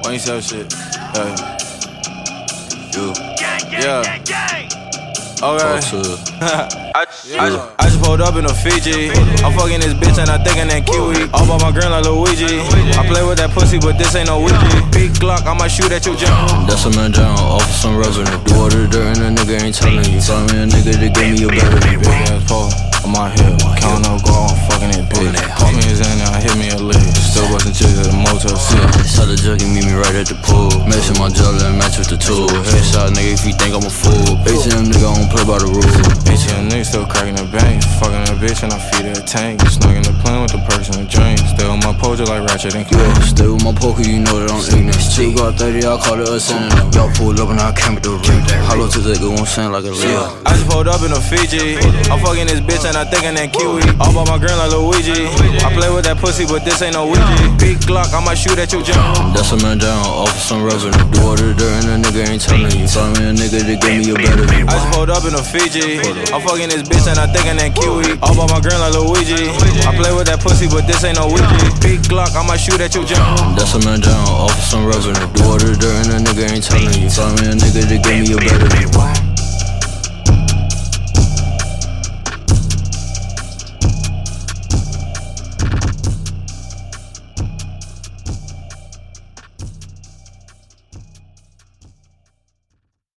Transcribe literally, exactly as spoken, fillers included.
Why you sell shit? Hey. You. Yeah. Okay. I, I, just, I just pulled up in a Fiji. I'm fucking this bitch and I thinking that Kiwi. All by my girl like Luigi. I play with that pussy, but this ain't no Ouija. Big Glock, I might shoot at your jump. That's a man down, offer some revenue. Do all the dirt and a nigga ain't telling you. Find me a nigga to give me a better. Big ass pole on my hip. Counting up gold, I'm fucking it bitch. Call me his in and hit me a lick. Still bustin' chicks at the Motel six. Tell the jug and meet me right at the pool. Match my jello and match with the tool. Headshot nigga if you think I'm a fool. A T M nigga, I don't play by the rules. A T M nigga still cracking the bank. Fucking that bitch and I feed her a tank. Snug in the plane with the perks and the drink. Still on my poster like Ratchet and Clank. Yeah, stay with my poker, you know that I'm ignorant. Two got thirty, I call it a synonym. Y'all pulled up and I came with the ring. Hollow to the go on sound like a Leo. I just pulled up in a Fiji. I'm fucking this bitch and I thinking that Kiwi. All by my girl like Luigi. I play with that pussy, but this ain't no Ouija. Big Glock, I might shoot at your jump. That's a man down, offer some revenue. Do all the dirt and a nigga ain't telling you. Find me a nigga to give me a better. I just pulled up in a Fiji. I'm fucking this bitch and I thinking that Kiwi. All by my girl like Luigi. I play with that pussy, but this ain't no Ouija. Big Glock, I might shoot at your jump. That's a man down, offer some revenue. Do all the dirt and a nigga ain't telling you. Find me a nigga to give me a better.